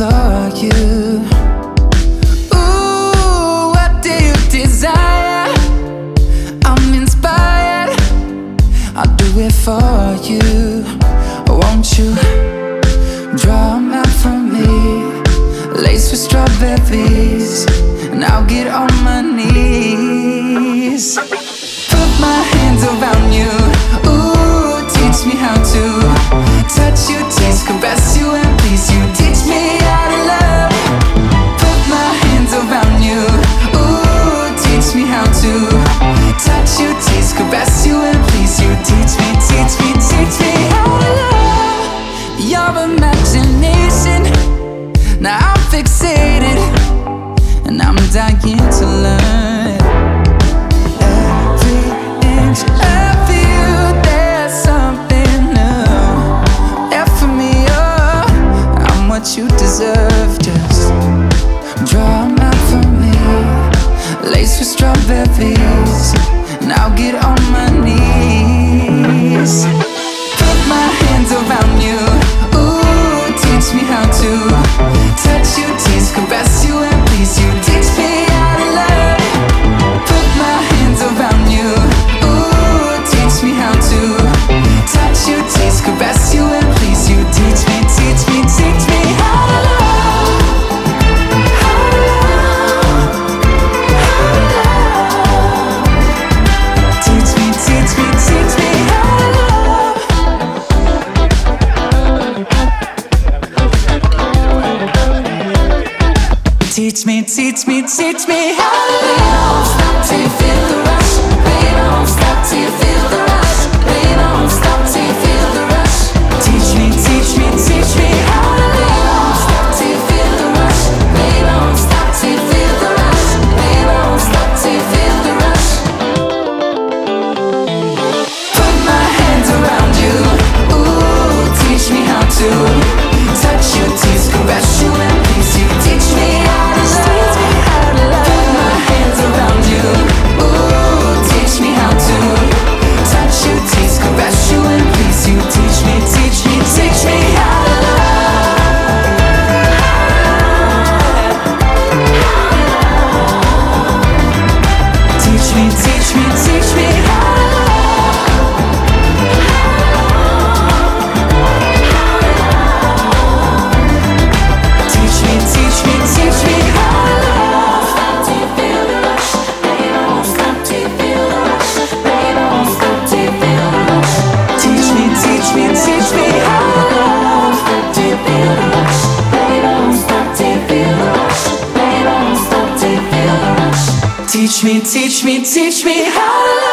explore you. Ooh, what do you desire? I'm inspired, I'll do it for you. Won't you draw a map for me, laced with strawberries, and I'll get on my knees. Put my hands around you, ooh, teach me how to touch you, taste, caress you, and please you. Teach me how to love. Put my hands around you, ooh, teach me how to touch you, taste, caress you, and please you. Teach me, teach me, teach me how to love. Your imagination, now I'm fixated, and I'm dying to learn. Every inch of you, there's something new. Left for me, oh, I'm what you deserve. Just draw a map for me, laced with strawberries, and I'll get on my knees. Put my hands around you, ooh, teach me how to touch you, taste, caress you, and please you. Teach me how to love. Put my hands around you, ooh, teach me how to touch you, taste, caress you, and please you. Teach me, teach me, teach me how to love. How to love. How to love. Teach me, teach me, teach me how to love. Teach me, teach me, teach me how to love. Stop till you feel the rush. Baby, don't stop till you feel the rush. Baby, don't stop till you feel the rush. Teach me, teach me, teach me how to love. Stop till you feel the rush. Baby, don't stop till you feel the rush. Baby, don't stop till you feel the rush. Put my hands around you, ooh, teach me how to touch you, tease, caress you, and please you. Teach me how to love. Put my hands around you, ooh, teach me how to touch you, tease, caress you, and please you. Teach me, teach me, teach me how to love. Teach me, teach me, teach me how to love. Teach me, teach me, teach me how to love. Stop till you feel the rush. Baby, don't stop till you feel the rush. Baby, don't stop till you feel the rush. Teach me, teach me, teach me how to love. Stop till you feel the rush. Baby, don't stop till you feel the rush. Baby, don't stop till you feel the rush. Teach me, teach me, teach me how to love.